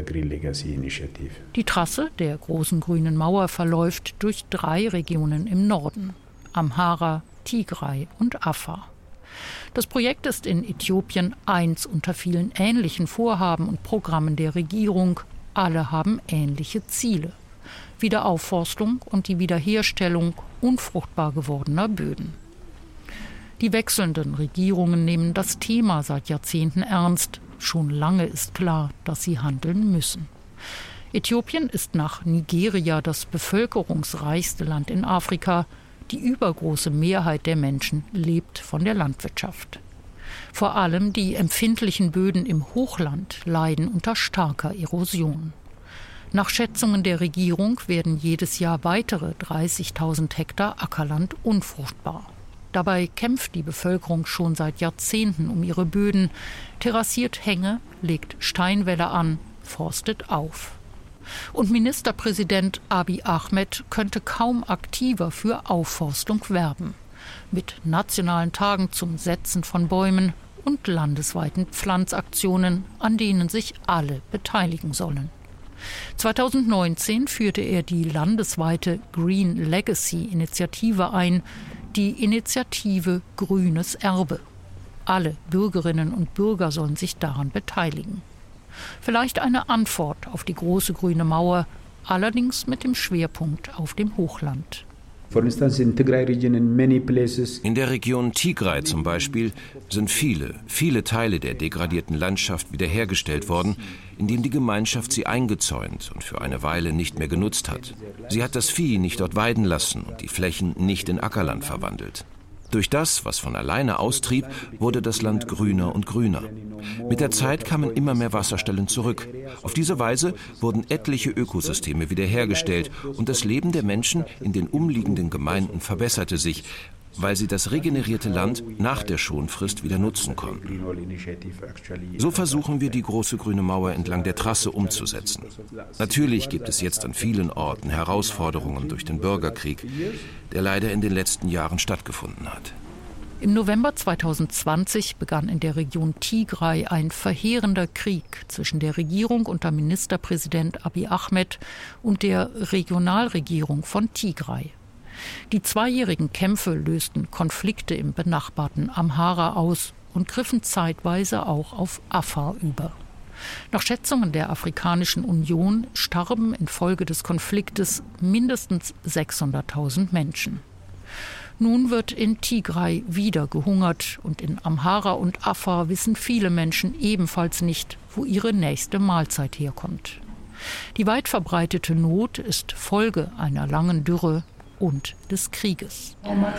B: Die Trasse der großen grünen Mauer verläuft durch drei Regionen im Norden: Amhara, Tigray und Afar. Das Projekt ist in Äthiopien eins unter vielen ähnlichen Vorhaben und Programmen der Regierung. Alle haben ähnliche Ziele: Wiederaufforstung und die Wiederherstellung unfruchtbar gewordener Böden. Die wechselnden Regierungen nehmen das Thema seit Jahrzehnten ernst. Schon lange ist klar, dass sie handeln müssen. Äthiopien ist nach Nigeria das bevölkerungsreichste Land in Afrika. Die übergroße Mehrheit der Menschen lebt von der Landwirtschaft. Vor allem die empfindlichen Böden im Hochland leiden unter starker Erosion. Nach Schätzungen der Regierung werden jedes Jahr weitere dreißigtausend Hektar Ackerland unfruchtbar. Dabei kämpft die Bevölkerung schon seit Jahrzehnten um ihre Böden, terrassiert Hänge, legt Steinwälle an, forstet auf. Und Ministerpräsident Abiy Ahmed könnte kaum aktiver für Aufforstung werben. Mit nationalen Tagen zum Setzen von Bäumen und landesweiten Pflanzaktionen, an denen sich alle beteiligen sollen. zweitausendneunzehn führte er die landesweite Green Legacy-Initiative ein, die Initiative Grünes Erbe. Alle Bürgerinnen und Bürger sollen sich daran beteiligen. Vielleicht eine Antwort auf die große grüne Mauer, allerdings mit dem Schwerpunkt auf dem Hochland.
G: In der Region Tigray zum Beispiel sind viele, viele Teile der degradierten Landschaft wiederhergestellt worden, indem die Gemeinschaft sie eingezäunt und für eine Weile nicht mehr genutzt hat. Sie hat das Vieh nicht dort weiden lassen und die Flächen nicht in Ackerland verwandelt. Durch das, was von alleine austrieb, wurde das Land grüner und grüner. Mit der Zeit kamen immer mehr Wasserstellen zurück. Auf diese Weise wurden etliche Ökosysteme wiederhergestellt und das Leben der Menschen in den umliegenden Gemeinden verbesserte sich, weil sie das regenerierte Land nach der Schonfrist wieder nutzen konnten. So versuchen wir, die große grüne Mauer entlang der Trasse umzusetzen. Natürlich gibt es jetzt an vielen Orten Herausforderungen durch den Bürgerkrieg, der leider in den letzten Jahren stattgefunden hat.
B: Im November zweitausendzwanzig begann in der Region Tigray ein verheerender Krieg zwischen der Regierung unter Ministerpräsident Abiy Ahmed und der Regionalregierung von Tigray. Die zweijährigen Kämpfe lösten Konflikte im benachbarten Amhara aus und griffen zeitweise auch auf Afar über. Nach Schätzungen der Afrikanischen Union starben infolge des Konfliktes mindestens sechshunderttausend Menschen. Nun wird in Tigray wieder gehungert und in Amhara und Afar wissen viele Menschen ebenfalls nicht, wo ihre nächste Mahlzeit herkommt. Die weit verbreitete Not ist Folge einer langen Dürre und des Krieges.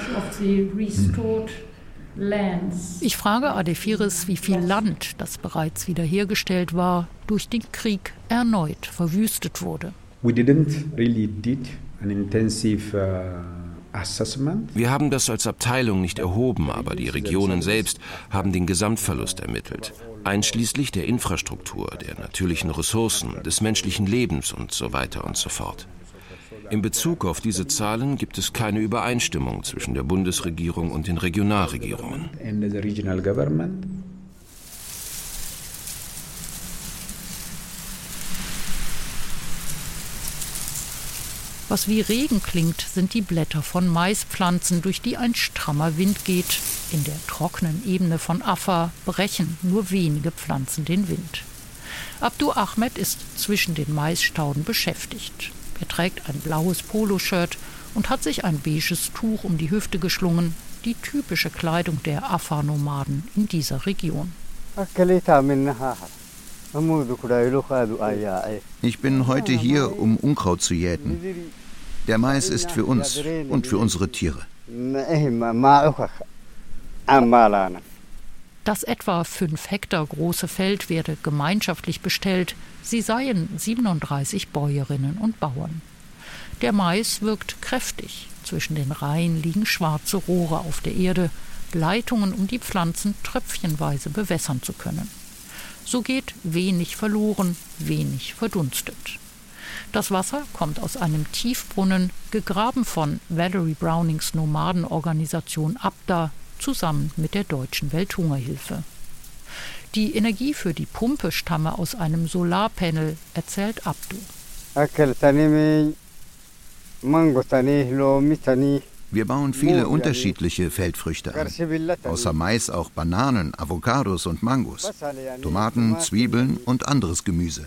B: Ich frage Adefiris, wie viel Land, das bereits wiederhergestellt war, durch den Krieg erneut verwüstet wurde.
M: We didn't really did an intensive uh
G: Wir haben das als Abteilung nicht erhoben, aber die Regionen selbst haben den Gesamtverlust ermittelt, einschließlich der Infrastruktur, der natürlichen Ressourcen, des menschlichen Lebens und so weiter und so fort. In Bezug auf diese Zahlen gibt es keine Übereinstimmung zwischen der Bundesregierung und den Regionalregierungen.
B: Was wie Regen klingt, sind die Blätter von Maispflanzen, durch die ein strammer Wind geht. In der trockenen Ebene von Afar brechen nur wenige Pflanzen den Wind. Abdu Ahmed ist zwischen den Maisstauden beschäftigt. Er trägt ein blaues Poloshirt und hat sich ein beiges Tuch um die Hüfte geschlungen, die typische Kleidung der Afar-Nomaden in dieser Region.
C: Ich bin heute hier, um Unkraut zu jäten. Der Mais ist für uns und für unsere Tiere.
B: Das etwa fünf Hektar große Feld werde gemeinschaftlich bestellt. Sie seien siebenunddreißig Bäuerinnen und Bauern. Der Mais wirkt kräftig. Zwischen den Reihen liegen schwarze Rohre auf der Erde, Leitungen, um die Pflanzen tröpfchenweise bewässern zu können. So geht wenig verloren, wenig verdunstet. Das Wasser kommt aus einem Tiefbrunnen, gegraben von Valerie Brownings Nomadenorganisation Abda, zusammen mit der Deutschen Welthungerhilfe. Die Energie für die Pumpe stamme aus einem Solarpanel, erzählt Abdu.
C: Wir bauen viele unterschiedliche Feldfrüchte an. Außer Mais auch Bananen, Avocados und Mangos, Tomaten, Zwiebeln und anderes Gemüse.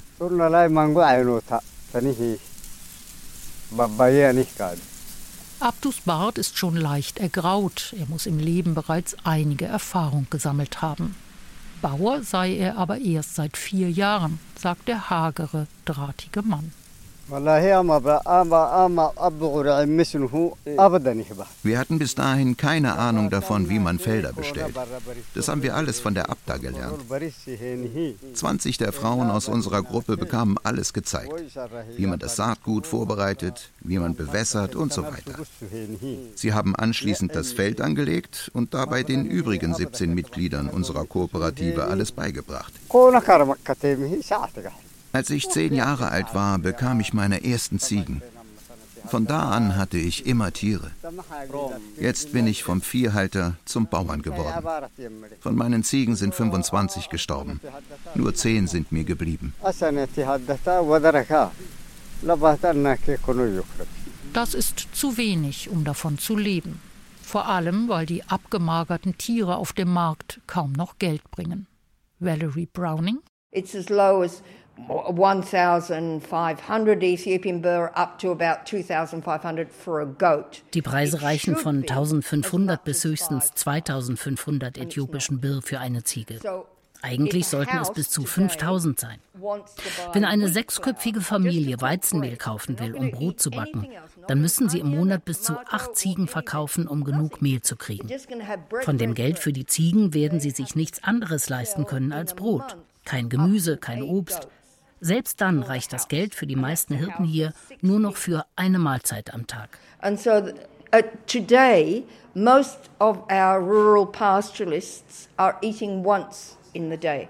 B: Abdus Bart ist schon leicht ergraut. Er muss im Leben bereits einige Erfahrung gesammelt haben. Bauer sei er aber erst seit vier Jahren, sagt der hagere, drahtige Mann.
C: Wir hatten bis dahin keine Ahnung davon, wie man Felder bestellt. Das haben wir alles von der Abda gelernt. zwanzig der Frauen aus unserer Gruppe bekamen alles gezeigt. Wie man das Saatgut vorbereitet, wie man bewässert und so weiter. Sie haben anschließend das Feld angelegt und dabei den übrigen siebzehn Mitgliedern unserer Kooperative alles beigebracht. Als ich zehn Jahre alt war, bekam ich meine ersten Ziegen. Von da an hatte ich immer Tiere. Jetzt bin ich vom Viehhalter zum Bauern geworden. Von meinen Ziegen sind fünfundzwanzig gestorben. Nur zehn sind mir geblieben.
B: Das ist zu wenig, um davon zu leben. Vor allem, weil die abgemagerten Tiere auf dem Markt kaum noch Geld bringen. Valerie Browning?
H: It's as low as fifteen hundred Ethiopian birr up to about two thousand five hundred for a goat.
I: Die Preise reichen von eintausendfünfhundert bis höchstens zweitausendfünfhundert äthiopischen Birr für eine Ziege. Eigentlich sollten es bis zu fünftausend sein. Wenn eine sechsköpfige Familie Weizenmehl kaufen will, um Brot zu backen, dann müssen sie im Monat bis zu acht Ziegen verkaufen, um genug Mehl zu kriegen. Von dem Geld für die Ziegen werden sie sich nichts anderes leisten können als Brot. Kein Gemüse, kein Obst. Selbst dann reicht das Geld für die meisten Hirten hier nur noch für eine Mahlzeit am Tag.
H: And so uh, today most of our rural pastoralists are eating once in the day.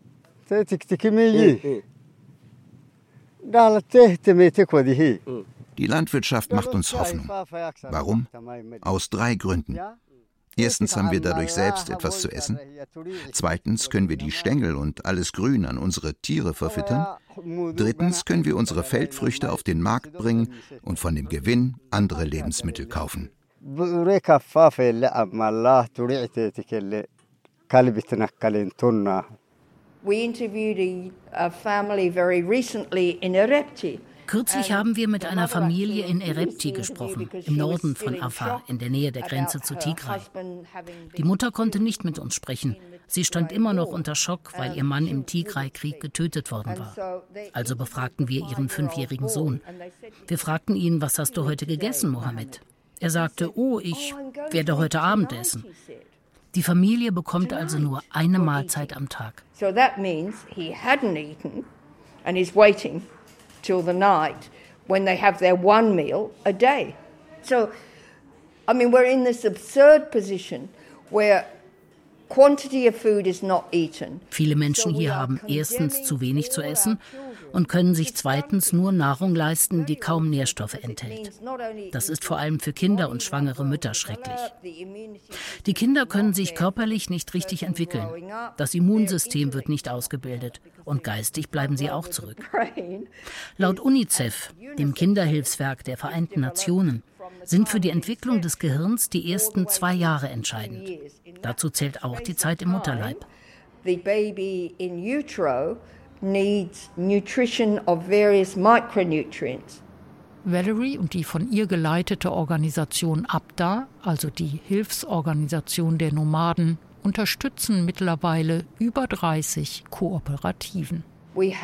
C: Die Landwirtschaft macht uns Hoffnung. Warum? Aus drei Gründen. Erstens haben wir dadurch selbst etwas zu essen. Zweitens können wir die Stängel und alles Grün an unsere Tiere verfüttern. Drittens können wir unsere Feldfrüchte auf den Markt bringen und von dem Gewinn andere Lebensmittel kaufen.
H: We interviewed a family very recently in Erepti.
I: Kürzlich haben wir mit einer Familie in Erepti gesprochen, im Norden von Afar, in der Nähe der Grenze zu Tigray. Die Mutter konnte nicht mit uns sprechen. Sie stand immer noch unter Schock, weil ihr Mann im Tigray-Krieg getötet worden war. Also befragten wir ihren fünfjährigen Sohn. Wir fragten ihn, was hast du heute gegessen, Mohammed? Er sagte, oh, ich werde heute Abend essen. Die Familie bekommt also nur eine Mahlzeit am Tag.
H: So that means he hadn't eaten and is waiting till the night when they have their one meal a day. So, I mean, we're in this absurd position where quantity of food is not eaten.
I: Viele Menschen hier haben erstens zu wenig zu essen und können sich zweitens nur Nahrung leisten, die kaum Nährstoffe enthält. Das ist vor allem für Kinder und schwangere Mütter schrecklich. Die Kinder können sich körperlich nicht richtig entwickeln. Das Immunsystem wird nicht ausgebildet und geistig bleiben sie auch zurück. Laut UNICEF, dem Kinderhilfswerk der Vereinten Nationen, sind für die Entwicklung des Gehirns die ersten zwei Jahre entscheidend. Dazu zählt auch die Zeit im Mutterleib.
H: The baby in utero needs nutrition of various micronutrients.
B: Valerie und die von ihr geleitete Organisation Abda, also die Hilfsorganisation der Nomaden, unterstützen mittlerweile über dreißig Kooperativen.
I: Wir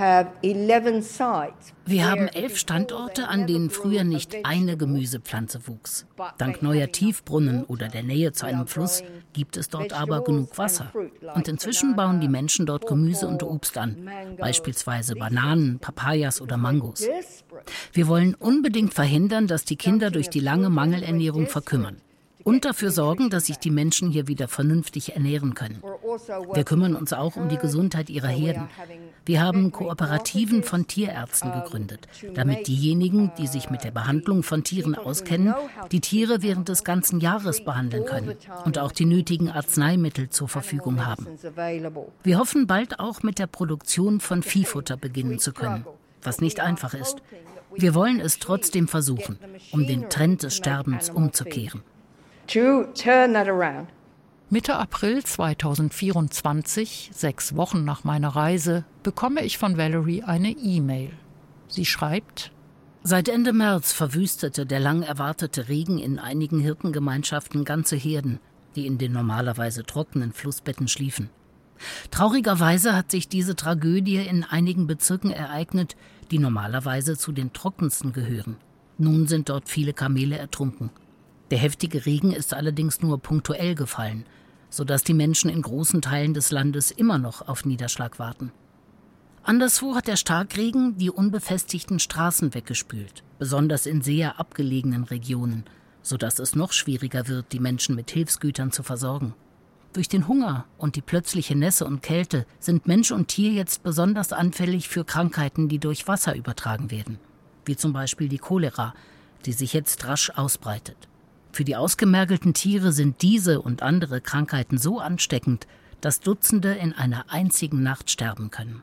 I: haben elf Standorte, an denen früher nicht eine Gemüsepflanze wuchs. Dank neuer Tiefbrunnen oder der Nähe zu einem Fluss gibt es dort aber genug Wasser. Und inzwischen bauen die Menschen dort Gemüse und Obst an, beispielsweise Bananen, Papayas oder Mangos. Wir wollen unbedingt verhindern, dass die Kinder durch die lange Mangelernährung verkümmern. Und dafür sorgen, dass sich die Menschen hier wieder vernünftig ernähren können. Wir kümmern uns auch um die Gesundheit ihrer Herden. Wir haben Kooperativen von Tierärzten gegründet, damit diejenigen, die sich mit der Behandlung von Tieren auskennen, die Tiere während des ganzen Jahres behandeln können und auch die nötigen Arzneimittel zur Verfügung haben. Wir hoffen bald auch mit der Produktion von Viehfutter beginnen zu können, was nicht einfach ist. Wir wollen es trotzdem versuchen, um den Trend des Sterbens umzukehren.
H: to turn that around.
B: Mitte April zweitausendvierundzwanzig, sechs Wochen nach meiner Reise, bekomme ich von Valerie eine E-Mail. Sie schreibt:
I: Seit Ende März verwüstete der lang erwartete Regen in einigen Hirtengemeinschaften ganze Herden, die in den normalerweise trockenen Flussbetten schliefen. Traurigerweise hat sich diese Tragödie in einigen Bezirken ereignet, die normalerweise zu den trockensten gehören. Nun sind dort viele Kamele ertrunken. Der heftige Regen ist allerdings nur punktuell gefallen, sodass die Menschen in großen Teilen des Landes immer noch auf Niederschlag warten. Anderswo hat der Starkregen die unbefestigten Straßen weggespült, besonders in sehr abgelegenen Regionen, sodass es noch schwieriger wird, die Menschen mit Hilfsgütern zu versorgen. Durch den Hunger und die plötzliche Nässe und Kälte sind Mensch und Tier jetzt besonders anfällig für Krankheiten, die durch Wasser übertragen werden, wie zum Beispiel die Cholera, die sich jetzt rasch ausbreitet. Für die ausgemergelten Tiere sind diese und andere Krankheiten so ansteckend, dass Dutzende in einer einzigen Nacht sterben können.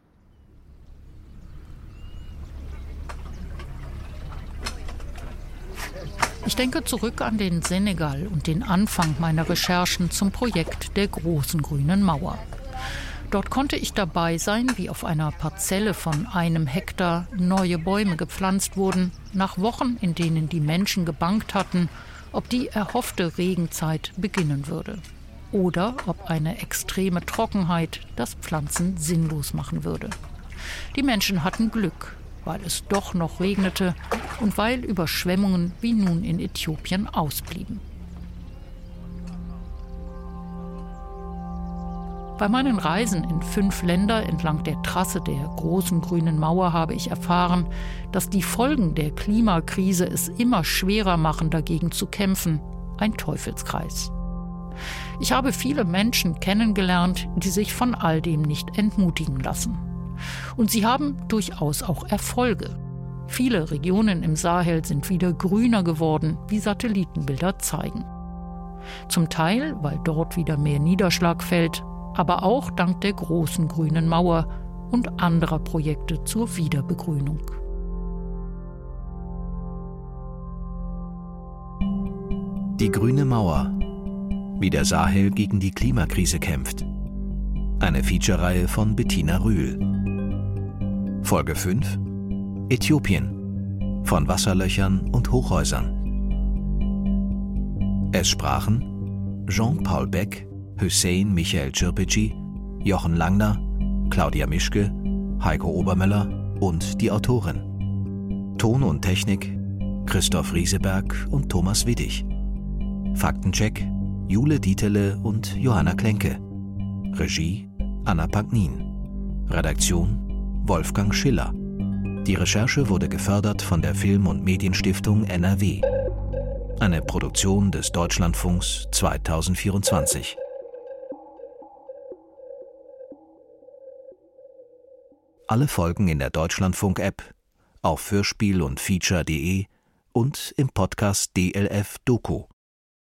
B: Ich denke zurück an den Senegal und den Anfang meiner Recherchen zum Projekt der großen grünen Mauer. Dort konnte ich dabei sein, wie auf einer Parzelle von einem Hektar neue Bäume gepflanzt wurden, nach Wochen, in denen die Menschen gebangt hatten, ob die erhoffte Regenzeit beginnen würde oder ob eine extreme Trockenheit das Pflanzen sinnlos machen würde. Die Menschen hatten Glück, weil es doch noch regnete und weil Überschwemmungen wie nun in Äthiopien ausblieben. Bei meinen Reisen in fünf Länder entlang der Trasse der großen grünen Mauer habe ich erfahren, dass die Folgen der Klimakrise es immer schwerer machen, dagegen zu kämpfen. Ein Teufelskreis. Ich habe viele Menschen kennengelernt, die sich von all dem nicht entmutigen lassen. Und sie haben durchaus auch Erfolge. Viele Regionen im Sahel sind wieder grüner geworden, wie Satellitenbilder zeigen. Zum Teil, weil dort wieder mehr Niederschlag fällt, aber auch dank der großen grünen Mauer und anderer Projekte zur Wiederbegrünung.
D: Die grüne Mauer. Wie der Sahel gegen die Klimakrise kämpft. Eine Feature-Reihe von Bettina Rühl. Folge fünf: Äthiopien. Von Wasserlöchern und Hochhäusern. Es sprachen Jean-Paul Beck, Hüseyin Michael Cirpeci, Jochen Langner, Claudia Mischke, Heiko Obermöller und die Autorin. Ton und Technik Christoph Rieseberg und Thomas Wittig. Faktencheck Jule Dieterle und Johanna Klenke. Regie Anna Pagnin. Redaktion Wolfgang Schiller. Die Recherche wurde gefördert von der Film- und Medienstiftung N R W. Eine Produktion des Deutschlandfunks zweitausendvierundzwanzig. Alle Folgen in der Deutschlandfunk-App, auf Hörspiel und Feature punkt de und im Podcast D L F Doku.